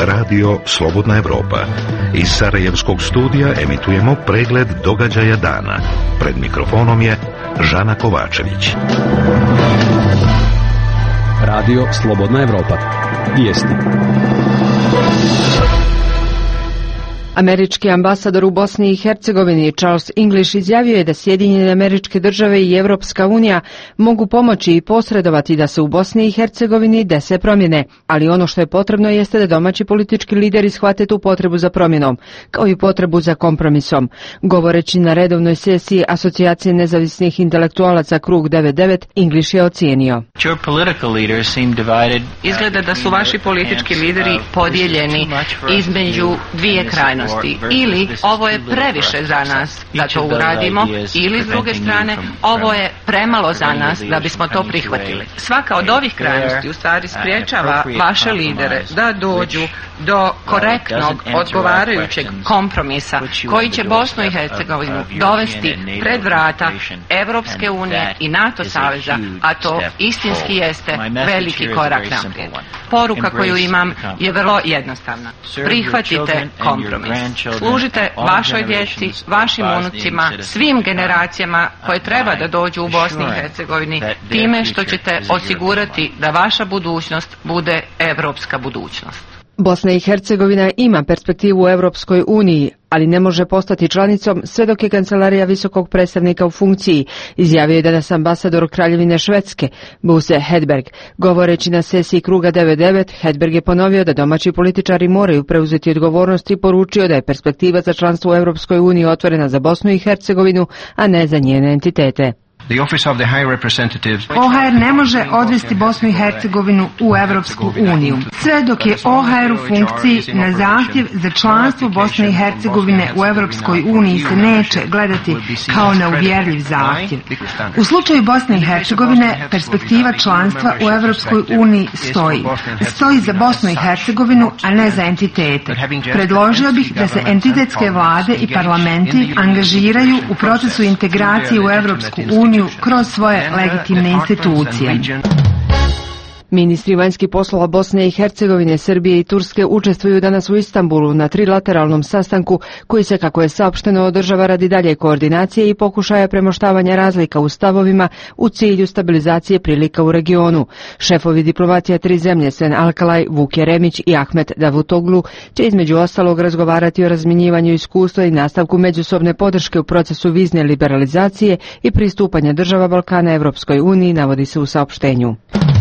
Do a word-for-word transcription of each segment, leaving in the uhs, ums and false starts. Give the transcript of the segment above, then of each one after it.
Radio Slobodna Evropa. Iz Sarajevskog studija emitujemo pregled događaja dana. Pred mikrofonom je Žana Kovačević. Radio Slobodna Evropa. Vijesti. Američki ambasador u Bosni i Hercegovini Charles English izjavio je da Sjedinjene Američke Države i Evropska unija mogu pomoći i posredovati da se u Bosni i Hercegovini dese promjene, ali ono što je potrebno jeste da domaći politički lideri shvate tu potrebu za promjenom, kao i potrebu za kompromisom. Govoreći na redovnoj sesiji Asocijacije nezavisnih intelektualaca Krug devedeset devet, English je ocijenio: Izgleda da su vaši politički lideri podijeljeni između dvije krajnosti. Ili ovo je previše za nas da to uradimo, ili s druge strane ovo je premalo za nas da bismo to prihvatili. Svaka od ovih krajnosti u stvari spriječava vaše lidere da dođu do korektnog, odgovarajućeg kompromisa koji će Bosnu i Hercegovinu dovesti pred vrata Evropske unije i NATO saveza, a to istinski jeste veliki korak naprijed. Poruka koju imam je vrlo jednostavna. Prihvatite kompromis. Služite vašoj djeci, vašim unucima, svim generacijama koje treba da dođu u Bosni i Hercegovini time što ćete osigurati da vaša budućnost bude evropska budućnost. Bosna i Hercegovina ima perspektivu u Europskoj uniji, ali ne može postati članicom sve dok je kancelarija visokog predstavnika u funkciji, izjavio je danas ambasador Kraljevine Švedske, Buse Hedberg. Govoreći na sesiji Kruga devedeset devet, Hedberg je ponovio da domaći političari moraju preuzeti odgovornost i poručio da je perspektiva za članstvo u Europskoj uniji otvorena za Bosnu i Hercegovinu, a ne za njene entitete. O H R ne može odvesti Bosnu i Hercegovinu u Evropsku uniju. Sve dok je O H R u funkciji, na zahtjev za članstvo Bosne i Hercegovine u Evropskoj uniji se neće gledati kao na uvjerljiv zahtjev. U slučaju Bosne i Hercegovine, perspektiva članstva u Evropskoj uniji stoji. Stoji za Bosnu i Hercegovinu, a ne za entitete. Predložio bih da se entitetske vlade i parlamenti angažiraju u procesu integracije u Evropsku uniju kroz svoje legitimne institucije. Ministri vanjskih poslova Bosne i Hercegovine, Srbije i Turske učestvuju danas u Istanbulu na trilateralnom sastanku koji se, kako je saopšteno, održava radi dalje koordinacije i pokušaja premoštavanja razlika u stavovima u cilju stabilizacije prilika u regionu. Šefovi diplomacija tri zemlje, Sen Alkalaj, Vuk Jeremić i Ahmet Davutoglu, će između ostalog razgovarati o razmjenjivanju iskustva i nastavku međusobne podrške u procesu vizne liberalizacije i pristupanja država Balkana Evropskoj uniji, navodi se u saopštenju.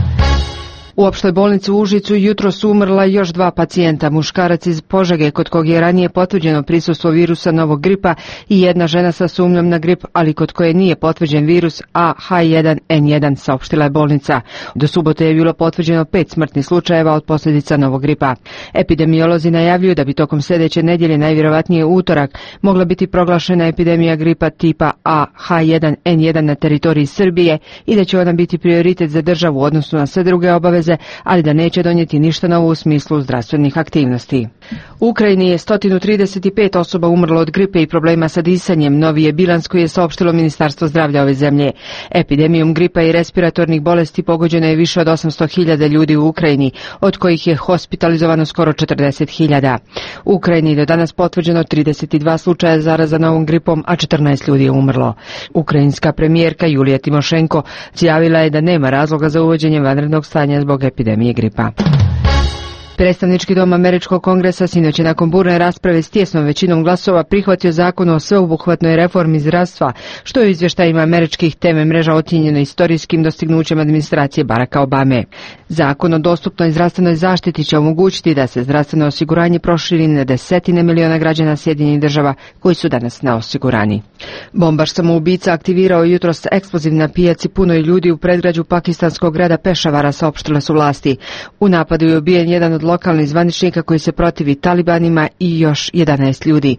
U opštoj bolnici u Užicu jutros su umrla još dva pacijenta, muškarac iz Požege kod kog je ranije potvrđeno prisustvo virusa novog gripa i jedna žena sa sumnjom na grip, ali kod koje nije potvrđen virus A H jedan N jedan, saopštila je bolnica. Do subote je bilo potvrđeno pet smrtnih slučajeva od posljedica novog gripa. Epidemiolozi najavljuju da bi tokom sljedeće nedjelje, najvjerovatnije utorak, mogla biti proglašena epidemija gripa tipa A H jedan N jedan na teritoriji Srbije i da će ona biti prioritet za državu u odnosu na sve druge obaveze, ali da neće donijeti ništa novo u smislu zdravstvenih aktivnosti. U Ukrajini je sto trideset pet osoba umrlo od gripe i problema sa disanjem, novi je bilans koji je saopštilo Ministarstvo zdravlja ove zemlje. Epidemijom gripa i respiratornih bolesti pogođeno je više od osamsto hiljada ljudi u Ukrajini, od kojih je hospitalizovano skoro četrdeset hiljada. U Ukrajini je do danas potvrđeno trideset dva slučaja zaraza novom gripom, a četrnaest ljudi je umrlo. Ukrajinska premijerka Julija Timošenko izjavila je da nema razloga za uvođenje vanrednog stanja zbog epidemije gripa. Predstavnički dom Američkog kongresa sinoć je nakon burne rasprave s tijesnom većinom glasova prihvatio zakon o sveobuhvatnoj reformi zdravstva, što je u izvještajima američkih teme mreža ocijenjeno istorijskim dostignućem administracije Baracka Obame. Zakon o dostupnoj zdravstvenoj zaštiti će omogućiti da se zdravstveno osiguranje proširi na desetine miliona građana Sjedinjenih država koji su danas na osigurani. Bombaš samoubica aktivirao jutros eksploziv na pijaci punoj ljudi u predgrađu pakistanskog grada Pešavara, saopštile su vlasti. U napadu je ubijen jedan od lokalnih zvaničnika koji se protivi talibanima i još jedanaest ljudi.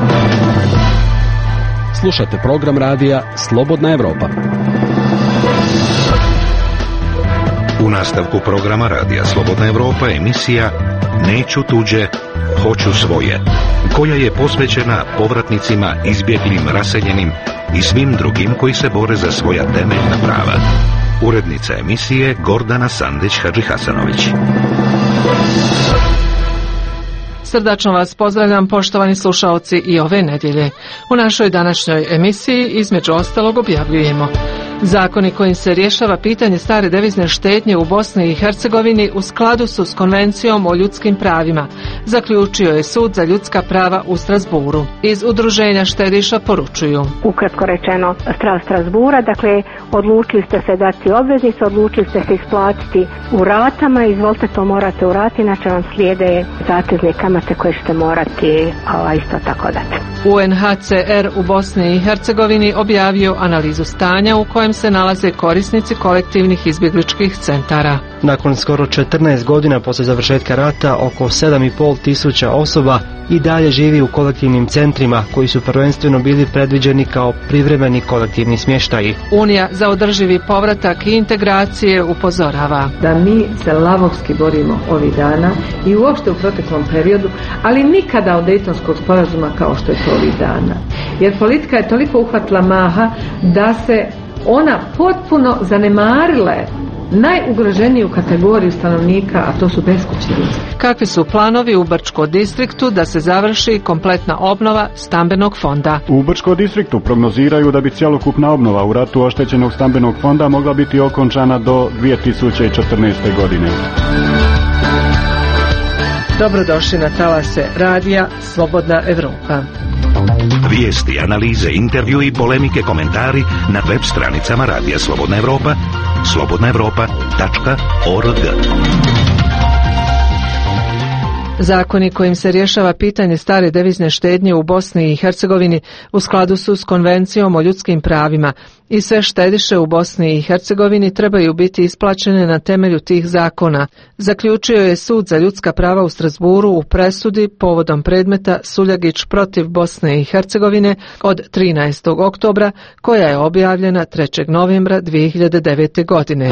Slušate program radija Slobodna Evropa. U nastavku programa radija Slobodna Evropa emisija Neću tuđe, hoću svoje, koja je posvećena povratnicima, izbjeglim, raseljenim i svim drugim koji se bore za svoja temeljna prava. Urednica emisije Gordana Sandić-Hadžihasanović. Srdačno vas pozdravljam, poštovani slušaoci, i ove nedjelje. U našoj današnjoj emisiji između ostalog objavljujemo: zakoni kojim se rješava pitanje stare devizne štednje u Bosni i Hercegovini u skladu su s Konvencijom o ljudskim pravima, zaključio je Sud za ljudska prava u Strasburu. Iz udruženja štediša poručuju: ukratko rečeno, Stral Strasbura, dakle, odlučili ste se dati obveznicu, odlučili ste se isplatiti u ratama, izvolite, to morate u rati, inače vam slijede zatezne kamate koje ćete morati a, isto tako dati. U en ha ce er u Bosni i Hercegovini objavio analizu stanja u kojem se nalaze korisnici kolektivnih izbjegličkih centara. Nakon skoro četrnaest godina poslije završetka rata, oko sedam i pol tisuća osoba i dalje živi u kolektivnim centrima koji su prvenstveno bili predviđeni kao privremeni kolektivni smještaji. Unija za održivi povratak i integracije upozorava da mi se lavovski borimo ovih dana i uopšte u proteklom periodu, ali nikada od Dejtonskog sporazuma kao što je to ovih dana. Jer politika je toliko uhvatila maha da se ona potpuno zanemarile najugroženiju kategoriju stanovnika, a to su beskućnici. Kakvi su planovi u Brčko distriktu da se završi kompletna obnova stambenog fonda? U Brčko distriktu prognoziraju da bi cjelokupna obnova u ratu oštećenog stambenog fonda mogla biti okončana do dvije tisuće četrnaeste. godine. Dobrodošli na talase radija Slobodna Evropa. Vijesti, analize, intervju i polemike, komentari na web stranicama Radija Slobodna Evropa, slobodna evropa tačka org. Zakoni kojim se rješava pitanje stare devizne štednje u Bosni i Hercegovini u skladu su s Konvencijom o ljudskim pravima i sve štediše u Bosni i Hercegovini trebaju biti isplaćene na temelju tih zakona, zaključio je Sud za ljudska prava u Strasburu u presudi povodom predmeta Suljagić protiv Bosne i Hercegovine od trinaestog oktobra, koja je objavljena trećeg novembra dvije hiljade devete. godine.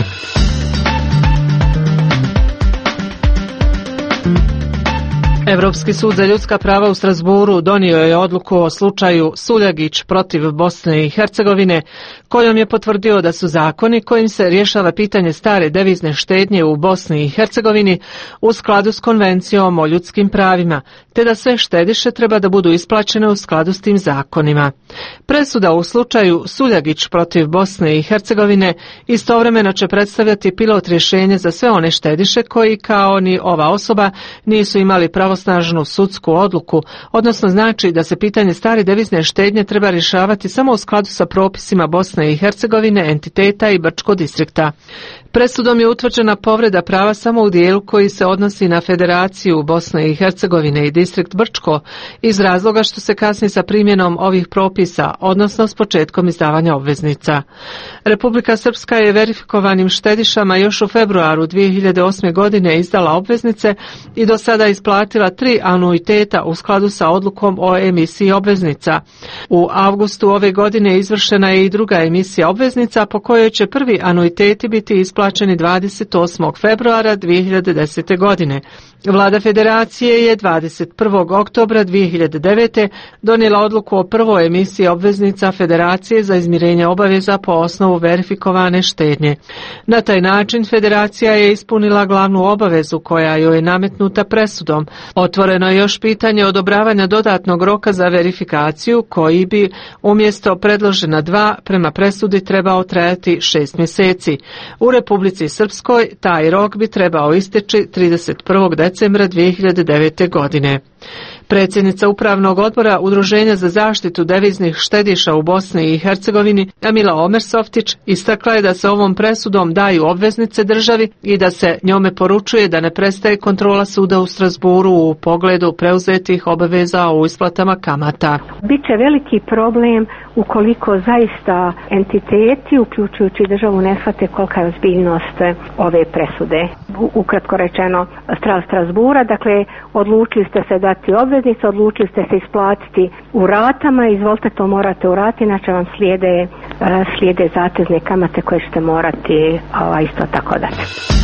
Europski sud za ljudska prava u Strasburu donio je odluku o slučaju Suljagić protiv Bosne i Hercegovine, kojom je potvrdio da su zakoni kojim se rješava pitanje stare devizne štednje u Bosni i Hercegovini u skladu s Konvencijom o ljudskim pravima, te da sve štediše treba da budu isplaćene u skladu s tim zakonima. Presuda u slučaju Suljagić protiv Bosne i Hercegovine istovremeno će predstavljati pilot rješenje za sve one štediše koji, kao ni ova osoba, nisu imali pravosnažnu sudsku odluku, odnosno znači da se pitanje stare devizne štednje treba rješavati samo u skladu sa propisima Bosne i Hercegovine, entiteta i Brčko distrikta. Presudom je utvrđena povreda prava samo u dijelu koji se odnosi na Federaciju Bosne i Hercegovine i distrikt Brčko, iz razloga što se kasni sa primjenom ovih propisa, odnosno s početkom izdavanja obveznica. Republika Srpska je verifikovanim štedišama još u februaru dvije hiljade osme. godine izdala obveznice i do sada isplatila tri anuiteta u skladu sa odlukom o emisiji obveznica. U avgustu ove godine izvršena je i druga emisija obveznica po kojoj će prvi anuiteti biti isplaćeni plaćeni dvadeset osmog februara dvije hiljade desete. godine. Vlada Federacije je dvadeset prvog oktobra dvije hiljade devete. donijela odluku o prvoj emisiji obveznica Federacije za izmirenje obaveza po osnovu verifikovane štednje. Na taj način Federacija je ispunila glavnu obavezu koja joj je nametnuta presudom. Otvoreno je još pitanje odobravanja dodatnog roka za verifikaciju koji bi umjesto predložena dva prema presudi trebao trajati šest mjeseci. U Republici Srpskoj taj rok bi trebao isteći trideset prvog decembra dvije hiljade devete. godine. Predsjednica Upravnog odbora Udruženja za zaštitu deviznih štediša u Bosni i Hercegovini, Amila Omersoftić, istakla je da se ovom presudom daju obveznice državi i da se njome poručuje da ne prestaje kontrola suda u Strasburu u pogledu preuzetih obaveza o isplatama kamata. Biće veliki problem ukoliko zaista entiteti, uključujući državu, ne shvate kolika je ozbiljnost ove presude. Ukratko rečeno, Stral Strasbura, dakle, odlučili ste se dati obveznice, odlučili ste se isplatiti u ratama, izvolite, to morate u rati, inače vam slijede, slijede zatezne kamate koje ćete morati a, isto tako dati.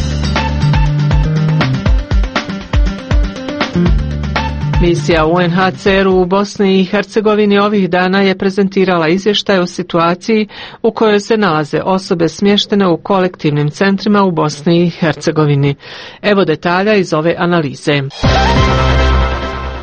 Misija u en ha ce er-u u Bosni i Hercegovini ovih dana je prezentirala izvještaj o situaciji u kojoj se nalaze osobe smještene u kolektivnim centrima u Bosni i Hercegovini. Evo detalja iz ove analize.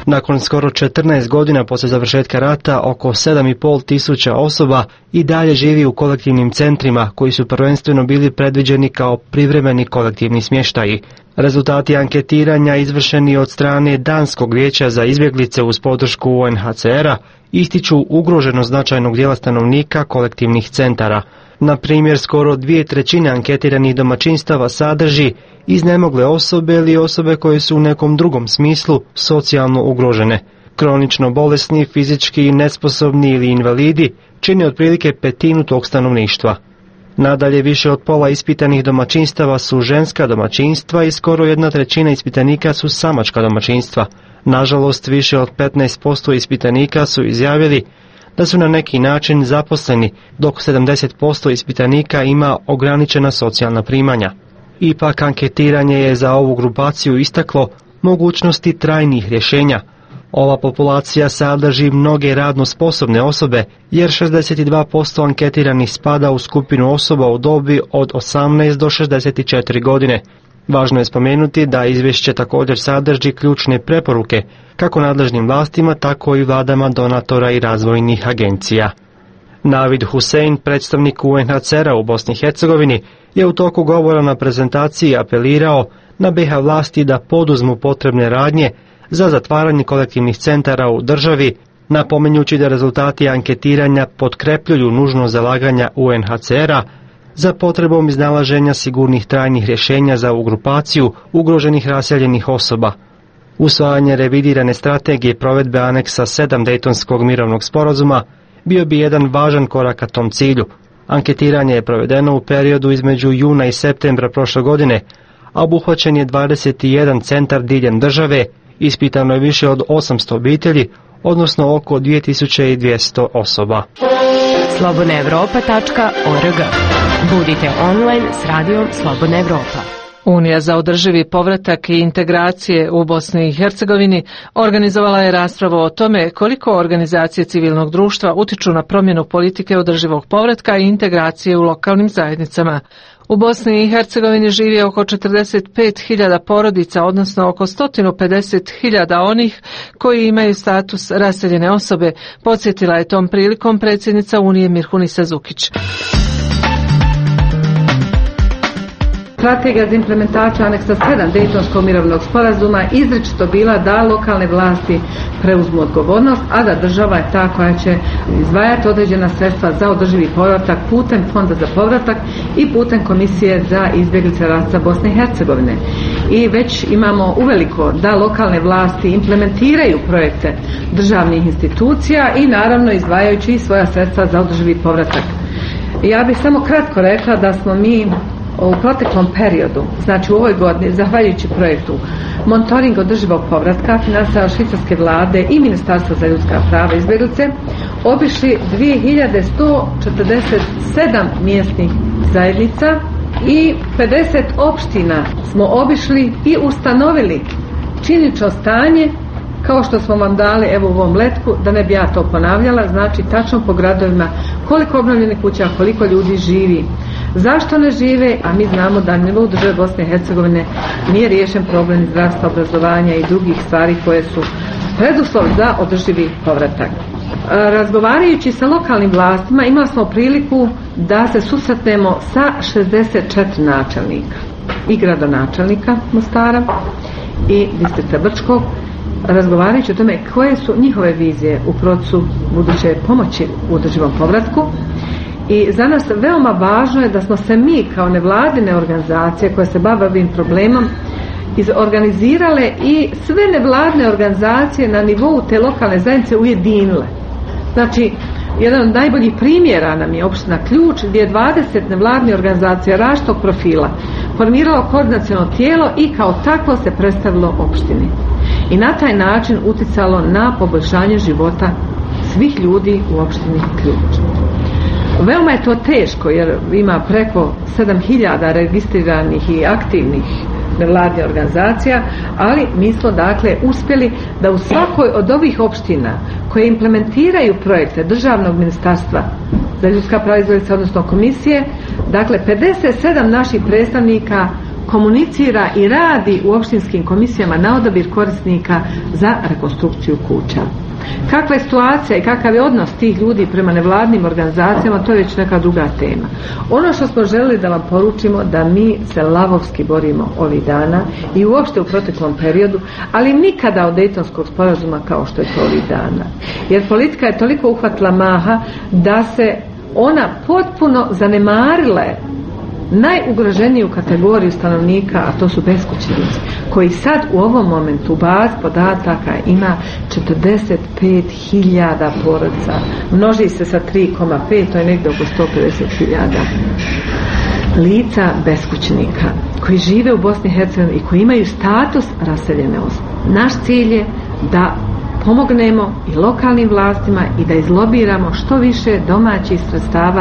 Nakon skoro četrnaest godina poslije završetka rata, oko sedam i pol tisuća osoba i dalje živi u kolektivnim centrima koji su prvenstveno bili predviđeni kao privremeni kolektivni smještaji. Rezultati anketiranja izvršeni od strane Danskog vijeća za izbjeglice uz podršku U N H C R-a ističu ugroženost značajnog dijela stanovnika kolektivnih centara. Na primjer, skoro dvije trećine anketiranih domaćinstava sadrži iznemogle osobe ili osobe koje su u nekom drugom smislu socijalno ugrožene. Kronično bolesni, fizički nesposobni ili invalidi čine otprilike petinu tog stanovništva. Nadalje, više od pola ispitanih domaćinstava su ženska domaćinstva i skoro jedna trećina ispitanika su samačka domaćinstva. Nažalost, više od petnaest posto ispitanika su izjavili da su na neki način zaposleni, dok sedamdeset posto ispitanika ima ograničena socijalna primanja. Ipak, anketiranje je za ovu grupaciju istaklo mogućnosti trajnih rješenja. Ova populacija sadrži mnoge radno sposobne osobe, jer šezdeset dva posto anketiranih spada u skupinu osoba u dobi od osamnaest do šezdeset četiri godine. Važno je spomenuti da izvješće također sadrži ključne preporuke, kako nadležnim vlastima, tako i vladama donatora i razvojnih agencija. Navid Hussein, predstavnik U N H C R-a u Bosni i Hercegovini, je u toku govora na prezentaciji apelirao na B iH vlasti da poduzmu potrebne radnje za zatvaranje kolektivnih centara u državi, napominjući da rezultati anketiranja potkrepljuju nužno zalaganja U N H C R-a za potrebom iznalaženja sigurnih trajnih rješenja za ovu grupaciju ugroženih raseljenih osoba. Usvajanje revidirane strategije provedbe aneksa sedam Dejtonskog mirovnog sporazuma bio bi jedan važan korak ka tom cilju. Anketiranje je provedeno u periodu između juna i septembra prošle godine, a obuhvaćen je dvadeset jedan centar diljem države, ispitano je više od osamsto obitelji, odnosno oko dvije tisuće dvjesto osoba. slobodna evropa tačka org. Budite online s radijom Slobodna Evropa. Unija za održivi povratak i integracije u Bosni i Hercegovini organizovala je raspravu o tome koliko organizacije civilnog društva utiču na promjenu politike održivog povratka i integracije u lokalnim zajednicama. U Bosni i Hercegovini živi oko četrdeset pet hiljada porodica, odnosno oko sto pedeset hiljada onih koji imaju status raseljene osobe, podsjetila je tom prilikom predsjednica Unije Mirhunisa Zukić. Strategija za implementaciju aneksa sedam Dejtonskog mirovnog sporazuma izričito bila da lokalne vlasti preuzmu odgovornost, a da država je ta koja će izdvajati određena sredstva za održivi povratak putem Fonda za povratak i putem Komisije za izbjeglice rata Bosne i Hercegovine. I već imamo uveliko da lokalne vlasti implementiraju projekte državnih institucija i naravno izdvajajući i svoja sredstva za održivi povratak. Ja bih samo kratko rekla da smo mi u proteklom periodu, znači u ovoj godini, zahvaljujući projektu Monitoring održivog povratka, finansiranja švicarske vlade i Ministarstva za ljudska prava i izbjeglice, obišli dvije hiljade sto četrdeset sedam mjesnih zajednica i pedeset opština smo obišli i ustanovili činjenično stanje, kao što smo vam dali evo u ovom letku, da ne bi ja to ponavljala, znači tačno po gradovima koliko obnovljenih kuća, koliko ljudi živi. Zašto ne žive, a mi znamo da na nivou države Bosne i Hercegovine nije riješen problem zdravstva, obrazovanja i drugih stvari koje su preduslov za održivi povratak. Razgovarajući sa lokalnim vlastima imali smo priliku da se susretnemo sa šezdeset četiri načelnika i gradonačelnika Mostara i distrikta Brčkog, razgovarajući o tome koje su njihove vizije u procesu buduće pomoći u održivom povratku. I za nas veoma važno je da smo se mi kao nevladine organizacije koje se bave ovim problemom organizirale i sve nevladine organizacije na nivou te lokalne zajednice ujedinile. Znači, jedan od najboljih primjera nam je opština Ključ, gdje je dvadeset nevladnih organizacija različitog profila formiralo koordinaciono tijelo i kao takvo se predstavilo opštini. I na taj način uticalo na poboljšanje života svih ljudi u opštini Ključ. Veoma je to teško jer ima preko sedam hiljada registriranih i aktivnih nevladnih organizacija, ali mi smo dakle uspjeli da u svakoj od ovih opština koje implementiraju projekte državnog ministarstva za ljudska prava i izbjeglice, odnosno komisije, dakle pedeset sedam naših predstavnika komunicira i radi u opštinskim komisijama na odabir korisnika za rekonstrukciju kuća. Kakva je situacija i kakav je odnos tih ljudi prema nevladnim organizacijama, to je već neka druga tema. Ono što smo želeli da vam poručimo, da mi se lavovski borimo ovih dana i uopšte u proteklom periodu, ali nikada od Dejtonskog sporazuma kao što je to ovih dana. Jer politika je toliko uhvatila maha da se ona potpuno zanemarile najugroženiju kategoriju stanovnika, a to su beskućnici, koji sad u ovom momentu u bazi podataka ima četrdeset pet hiljada porodica. Množi se sa tri zarez pet, to je negdje oko sto pedeset hiljada lica beskućnika koji žive u Bosni i Hercegovini i koji imaju status raseljene osobe. Naš cilj je da pomognemo i lokalnim vlastima i da izlobiramo što više domaćih sredstava.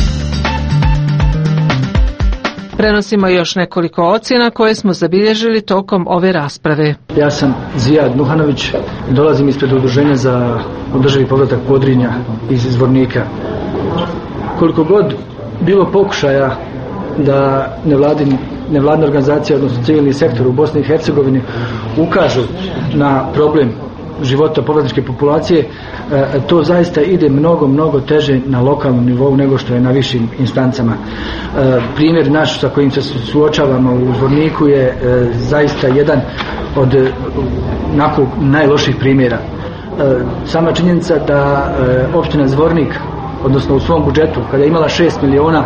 Prenosimo još nekoliko ocjena koje smo zabilježili tokom ove rasprave. Ja sam Zijad Nuhanović, dolazim ispred Udruženja za održivi povratak Podrinja iz Zvornika. Koliko god bilo pokušaja da nevladin, nevladne organizacije, odnosno civilni sektor u Bosni i Hercegovini ukažu na problem života povratničke populacije, to zaista ide mnogo, mnogo teže na lokalnom nivou nego što je na višim instancama. Primjer naš sa kojim se suočavamo u Zvorniku je zaista jedan od onako najloših primjera. Sama činjenica da opština Zvornik, odnosno u svom budžetu, kada je imala šest miliona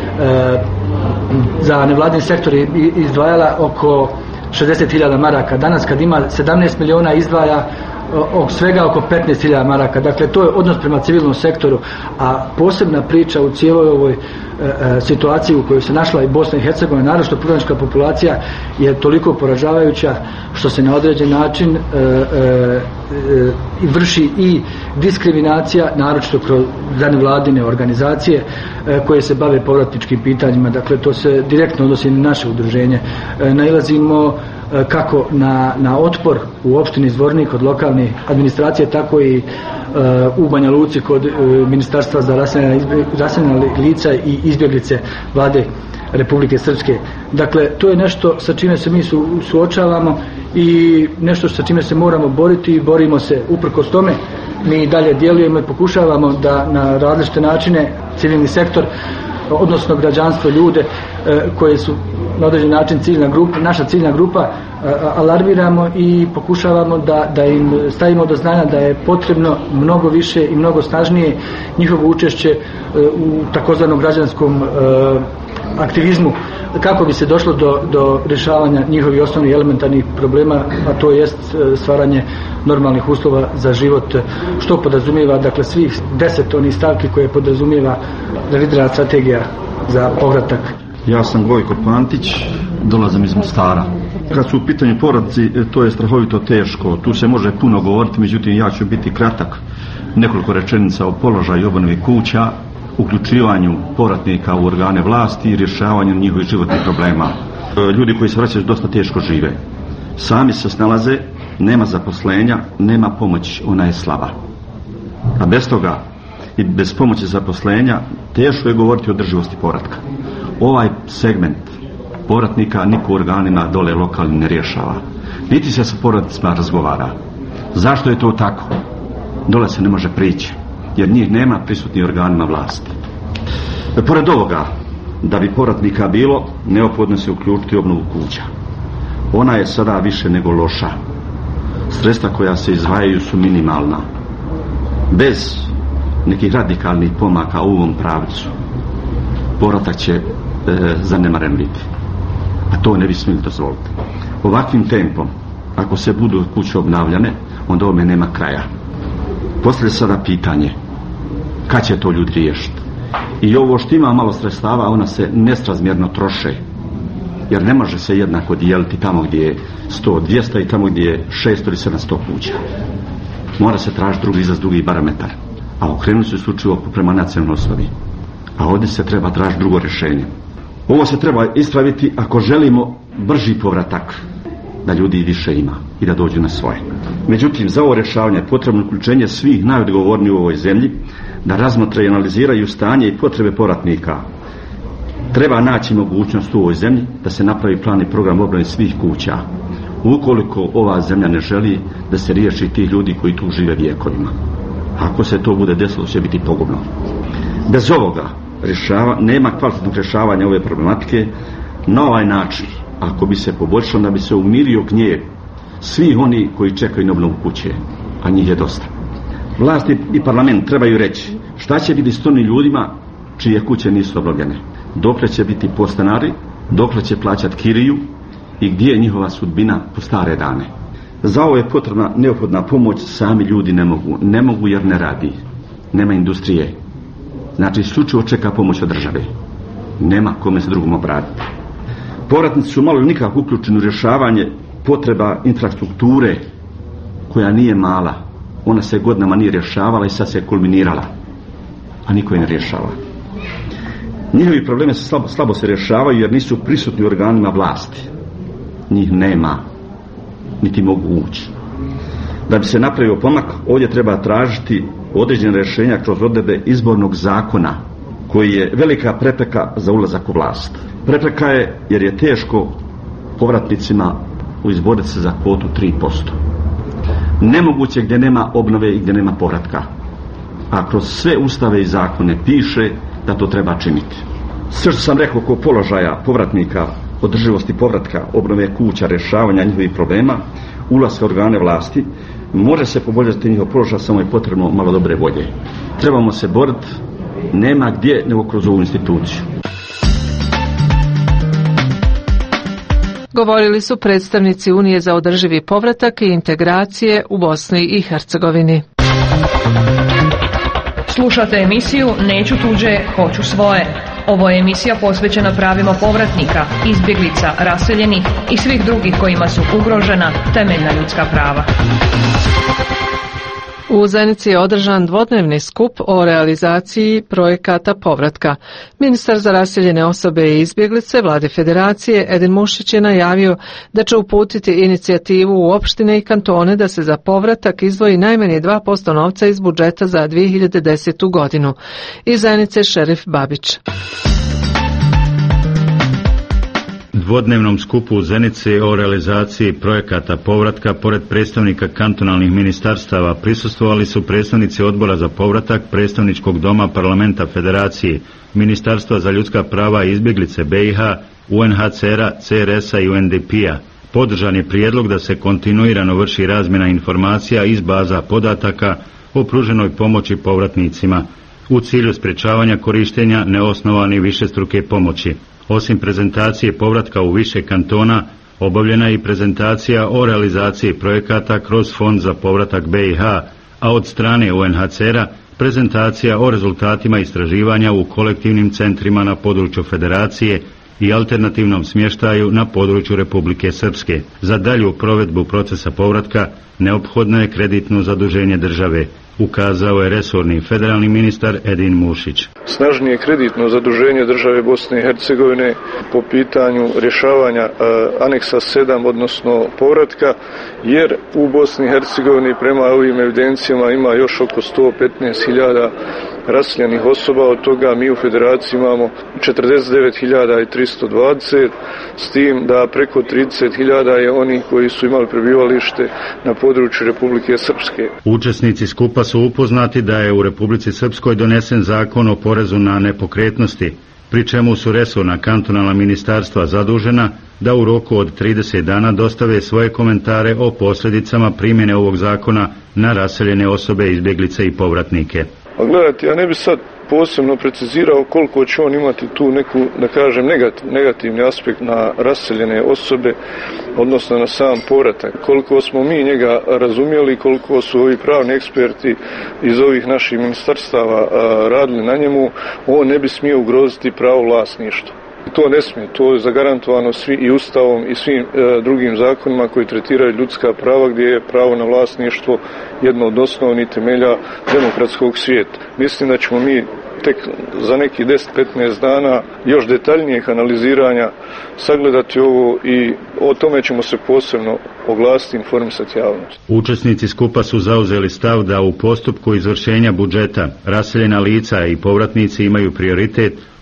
za nevladin sektor, izdvajala oko šezdeset hiljada maraka. Danas kad ima sedamnaest miliona izdvaja od svega oko petnaest hiljada maraka. Dakle, to je odnos prema civilnom sektoru, a posebna priča u cijeloj ovoj e, e, situaciji u kojoj se našla i Bosna i Hercegovina, naročito povratnička populacija, je toliko poražavajuća što se na određen način e, e, e, vrši i diskriminacija, naročito kroz nevladine organizacije e, koje se bave povratničkim pitanjima. Dakle, to se direktno odnosi na naše udruženje. E, nailazimo kako na, na otpor u opštini Zvornik od lokalne administracije, tako i uh, u Banja Luci kod uh, Ministarstva za raseljena lica i izbjeglice Vlade Republike Srpske. Dakle, to je nešto sa čime se mi su, suočavamo i nešto sa čime se moramo boriti i borimo se uprkos tome. Mi dalje djelujemo i pokušavamo da na različite načine civilni sektor, odnosno građanstvo, ljude e, koje su na određen način ciljna grupa, naša ciljna grupa, e, alarmiramo i pokušavamo da, da im stavimo do znanja da je potrebno mnogo više i mnogo snažnije njihovo učešće e, u takozvanom građanskom e, aktivizmu, kako bi se došlo do, do rješavanja njihovih osnovnih elementarnih problema, a to jest stvaranje normalnih uslova za život, što podrazumijeva, dakle, svih deset onih stavki koje podrazumijeva revidirana strategija za povratak. Ja sam Gojko Pantić, dolazim iz Mostara. Kad su u pitanju povratci, to je strahovito teško, tu se može puno govoriti, međutim ja ću biti kratak. Nekoliko rečenica o položaju i obnovi kuća, uključivanju povratnika u organe vlasti i rješavanju njihovih životnih problema. Ljudi koji se vraćaju dosta teško žive. Sami se snalaze, nema zaposlenja, nema pomoći, ona je slaba. A bez toga i bez pomoći zaposlenja teško je govoriti o održivosti povratka. Ovaj segment povratnika niko u organima dole lokalni ne rješava. Niti se sa povratnicima razgovara. Zašto je to tako? Dole se ne može prići, jer njih nema prisutnih organima vlasti. Pored ovoga, da bi povratnika bilo, neophodno se uključiti u obnovu kuća. Ona je sada više nego loša. Sredstva koja se izdvajaju su minimalna. Bez nekih radikalnih pomaka u ovom pravcu, povratak će e, zanemaren biti. A to ne bi smjeli dozvoliti. Ovakvim tempom, ako se budu kuće obnavljane, onda ovome nema kraja. Poslije sada pitanje, kad će to ljudi riješiti? I ovo što ima malo sredstava, ona se nesrazmjerno troše. Jer ne može se jednako dijeliti tamo gdje je sto, dvjesto i tamo gdje je šesto ili sedamsto kuća. Mora se tražiti drugi izraz, drugi parametar. A okrenuti se isključivo prema nacionalnoj osnovi. A ovdje se treba tražiti drugo rješenje. Ovo se treba ispraviti ako želimo brži povratak, da ljudi više ima i da dođu na svoje. Međutim, za ovo rješavanje je potrebno uključenje svih najodgovornijih u ovoj zemlji, da razmotre i analiziraju stanje i potrebe povratnika Treba naći mogućnost u ovoj zemlji da se napravi plan i program obnove svih kuća. Ukoliko ova zemlja ne želi da se riješi tih ljudi koji tu žive vijekovima. Ako se to bude desilo, će biti pogubno. Bez ovoga rješava, nema kvalitetnog rješavanja ove problematike. Na ovaj način, ako bi se poboljšalo, da bi se umirio gnjev svih oni koji čekaju na obnovu kuće, a njih je dosta. Vlasti i parlament trebaju reći šta će biti s onim ljudima čije kuće nisu obnovljene. Dokle će biti podstanari, dokle će plaćati kiriju i gdje je njihova sudbina po stare dane. Za ovo je potrebna neophodna pomoć, sami ljudi ne mogu. Ne mogu jer ne radi. Nema industrije. Znači isključivo čeka pomoć od države. Nema kome se drugom obratiti. Povratnici su malo ili nikako uključeni u rješavanje potreba infrastrukture koja nije mala. Ona se godinama nije rješavala i sad se kulminirala. A niko je ne rješava. Njihovi problemi se slabo, slabo se rješavaju jer nisu prisutni u organima vlasti. Njih nema, niti mogu ući. Da bi se napravio pomak, ovdje treba tražiti određene rješenja kroz odredbe izbornog zakona, koji je velika prepreka za ulazak u vlast. Prepreka je jer je teško povratnicima izboriti se za kvotu tri posto. Nemoguće gdje nema obnove i gdje nema povratka. A kroz sve ustave i zakone piše da to treba činiti. Sve što sam rekao oko položaja povratnika, održivosti povratka, obnove kuća, rješavanja njihovih problema, ulaska organe vlasti, može se poboljšati njihov položaj, samo je potrebno malo dobre volje. Trebamo se boriti, nema gdje nego kroz ovu instituciju. Govorili su predstavnici Unije za održivi povratak i integracije u Bosni i Hercegovini. Slušate emisiju Neću tuđe, hoću svoje. Ovo je emisija posvećena pravima povratnika, izbjeglica, raseljenih i svih drugih kojima su ugrožena temeljna ljudska prava. U Zenici je održan dvodnevni skup o realizaciji projekata povratka. Ministar za raseljene osobe i izbjeglice Vlade Federacije Edin Mušić je najavio da će uputiti inicijativu u opštine i kantone da se za povratak izdvoji najmanje dva posto novca iz budžeta za dvije hiljade desetu godinu. Iz Zenice Šerif Babić. Dvodnevnom skupu u Zenici o realizaciji projekata povratka pored predstavnika kantonalnih ministarstava prisustvovali su predstavnici Odbora za povratak, Predstavničkog doma Parlamenta Federacije, Ministarstva za ljudska prava i izbjeglice B i H, U N H C R-a, C R S-a i U N D P-a. Podržan je prijedlog da se kontinuirano vrši razmjena informacija iz baza podataka o pruženoj pomoći povratnicima u cilju sprječavanja korištenja neosnovane višestruke pomoći. Osim prezentacije povratka u više kantona, obavljena je i prezentacija o realizaciji projekata kroz Fond za povratak B i H, a od strane U N H C R-a prezentacija o rezultatima istraživanja u kolektivnim centrima na području Federacije i alternativnom smještaju na području Republike Srpske. Za dalju provedbu procesa povratka neophodno je kreditno zaduženje države, ukazao je resorni federalni ministar Edin Mušić. Snažnije kreditno zaduženje države Bosne i Hercegovine po pitanju rješavanja e, aneksa sedam, odnosno povratka, jer u Bosni i Hercegovini prema ovim evidencijama ima još oko sto petnaest hiljada raseljenih osoba, od toga mi u Federaciji imamo četrdeset devet hiljada tristo dvadeset, s tim da preko trideset hiljada je oni koji su imali prebivalište na području Republike Srpske. Učesnici skupa su upoznati da je u Republici Srpskoj donesen zakon o porezu na nepokretnosti, pri čemu su resorna kantonalna ministarstva zadužena da u roku od trideset dana dostave svoje komentare o posljedicama primjene ovog zakona na raseljene osobe, izbjeglice i povratnike. A gledajte, ja ne bi sad posebno precizirao koliko će on imati tu neku, da kažem, negativ, negativni aspekt na raseljene osobe, odnosno na sam povratak. Koliko smo mi njega razumjeli, koliko su ovi pravni eksperti iz ovih naših ministarstava a, radili na njemu, on ne bi smio ugroziti pravo vlasništva. To ne smije, to je zagarantovano svi i Ustavom i svim e, drugim zakonima koji tretiraju ljudska prava, gdje je pravo na vlasništvo jedno od osnovnih temelja demokratskog svijeta. Mislim da ćemo mi tek za neki deset do petnaest dana još detaljnijeg analiziranja sagledati ovo i o tome ćemo se posebno oglasiti i informisati javnost. Učesnici skupa su zauzeli stav da u postupku izvršenja budžeta raseljena lica i povratnici imaju prioritet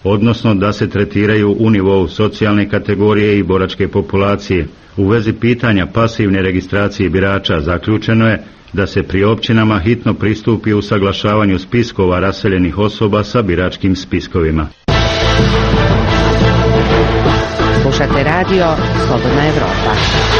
odnosno da se tretiraju u nivou socijalne kategorije i boračke populacije. U vezi pitanja pasivne registracije birača zaključeno je da se pri općinama hitno pristupi usaglašavanju spiskova raseljenih osoba sa biračkim spiskovima. Slušate radio Slobodna Evropa.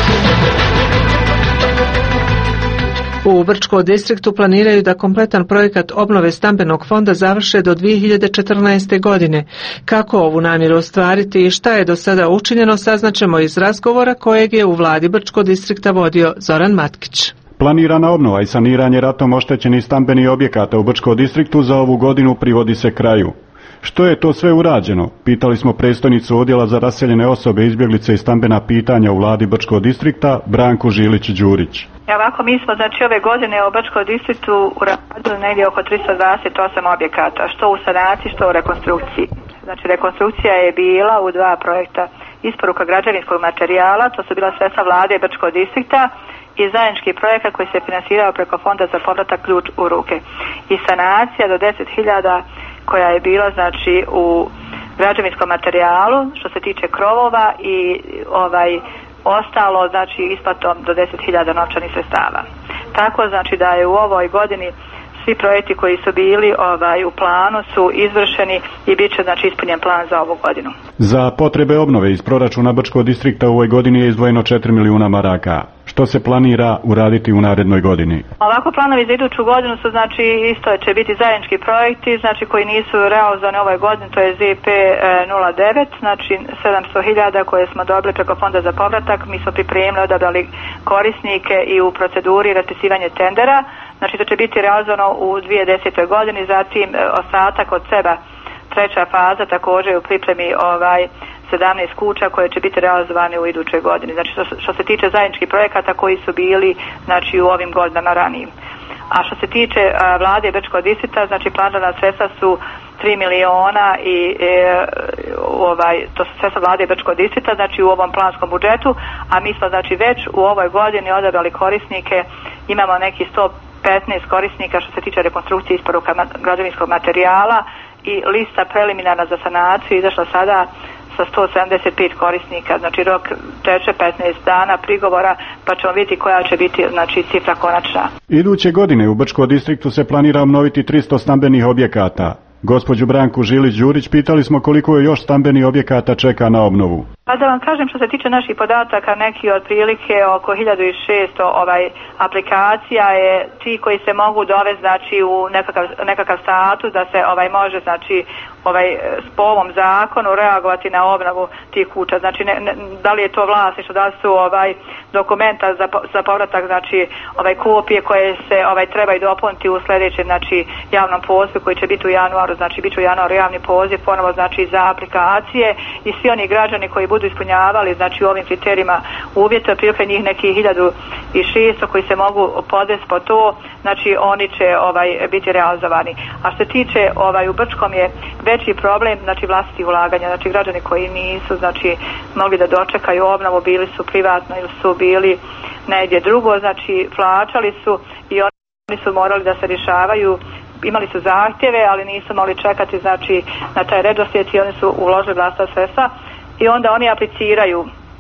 U Brčko distriktu planiraju da kompletan projekat obnove stambenog fonda završe do dvije hiljade četrnaeste. godine. Kako ovu namjeru ostvariti i šta je do sada učinjeno, saznaćemo iz razgovora kojeg je u vladi Brčko distrikta vodio Zoran Matkić. Planirana obnova i saniranje ratom oštećenih stambenih objekata u Brčko distriktu za ovu godinu privodi se kraju. Što je to sve urađeno? Pitali smo predstojnicu odjela za raseljene osobe, izbjeglice i stambena pitanja u vladi Brčko distrikta, Branku Žilić-Đurić. Ja, ovako, mi smo znači ove godine u Brčko distriktu uradili negdje oko tristo dvadeset osam objekata, što u sanaciji, što u rekonstrukciji. Znači rekonstrukcija je bila u dva projekta, isporuka građevinskog materijala, to su bila sredstva vlade Brčko distrikta, i zajednički projekat koji se finansirao preko Fonda za povratak ključ u ruke. I sanacija do deset hiljada koja je bila znači u građevinskom materijalu što se tiče krovova i ovaj ostalo znači isplatom do deset hiljada novčanih sredstava. Tako znači da je u ovoj godini svi projekti koji su bili ovaj u planu su izvršeni i bit će znači ispunjen plan za ovu godinu. Za potrebe obnove iz proračuna Brčko distrikta u ovoj godini je izdvojeno četiri milijuna maraka. Što se planira uraditi u narednoj godini? Ovako planovi za iduću godinu su znači isto će biti zajednički projekti znači koji nisu realizovani ove godine, to je Z P nula devet, znači sedamsto hiljada koje smo dobili preko Fonda za povratak. Mi smo pripremili, odabrali korisnike i u proceduri raspisivanja tendera. Znači to će biti realizovano u dvije tisuće desete. godini, zatim ostatak od seba treća faza također u pripremi ovaj sedamnaest kuća koje će biti realizovane u idućoj godini. Znači što, što se tiče zajedničkih projekata koji su bili znači u ovim godinama ranijim. A što se tiče a, vlade Brčko distrikta, znači planirana sredstva su tri miliona i e, ovaj to su sredstva vlade Brčko distrikta znači u ovom planskom budžetu, a mi smo znači već u ovoj godini odabrali korisnike, imamo neki sto petnaest korisnika što se tiče rekonstrukcije isporuka građevinskog materijala i lista preliminarna za sanaciju izašla sada sa sto sedamdeset pet korisnika, znači rok teče petnaest dana prigovora, pa ćemo vidjeti koja će biti znači cifra konačna. Iduće godine u Brčko distriktu se planira obnoviti tristo stambenih objekata. Gospođu Branku Žilić-Đurić pitali smo koliko je još stambenih objekata čeka na obnovu. Pa da vam kažem što se tiče naših podataka, neki otprilike oko hiljadu šesto ovaj aplikacija je ti koji se mogu dovesti znači u nekakav, nekakav status da se ovaj može znači ovaj po ovom zakonu reagovati na obnovu tih kuća. Znači ne, ne, da li je to vlasništvo, da li su ovaj dokumenta za, za povratak znači ovaj kopije koje se ovaj trebaju dopuniti u sljedećem znači javnom pozivu koji će biti u januaru, znači bit će u januaru javni poziv ponovo znači za aplikacije i svi oni građani koji budu ispunjavali znači u ovim kriterijima uvjeta, otprilike njih nekih hiljadu šesto koji se mogu podvesti po to, znači oni će ovaj biti realizovani. A što se tiče ovaj u Brčkom je veći problem znači vlastitih ulaganja, znači građani koji nisu znači mogli da dočekaju obnovu, bili su privatno ili su bili negdje drugo, znači plaćali su i oni su morali da se rješavaju, imali su zahtjeve, ali nisu mogli čekati znači na taj redoslijed i oni su uložili vlastita sredstva i onda oni apliciraju.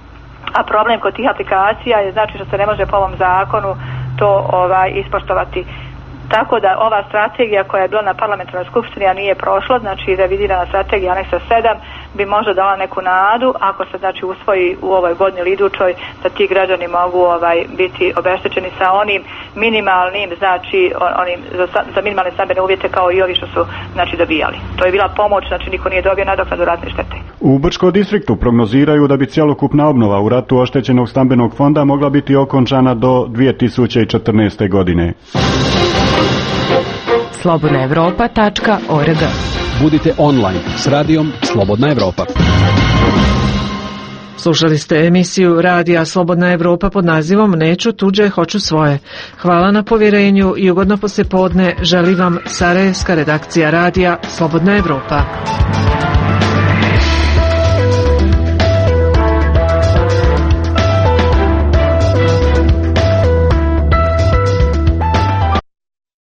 A problem kod tih aplikacija je znači što se ne može po ovom zakonu to ovaj ispoštovati. Tako da ova strategija koja je bila na parlamentarnoj skupštini, a nije prošla, znači revidirana strategija aneksa sedam, bi možda dala neku nadu, ako se znači usvoji u ovoj godini ili idućoj, da ti građani mogu ovaj biti obeštećeni sa onim minimalnim, znači onim za, za minimalne stambene uvjete kao i ovi što su znači dobijali. To je bila pomoć, znači niko nije dobio nadoknadu ratne štete. U Brčko distriktu prognoziraju da bi cjelokupna obnova u ratu oštećenog stambenog fonda mogla biti okončana do dvije tisuće četrnaeste. godine. slobodna evropa tačka org. Budite online s radijom Slobodna Evropa. Slušali ste emisiju Radija Slobodna Evropa pod nazivom Neću tuđe, hoću svoje. Hvala na povjerenju i ugodno poslijepodne želi vam sarajevska redakcija Radija Slobodna Evropa.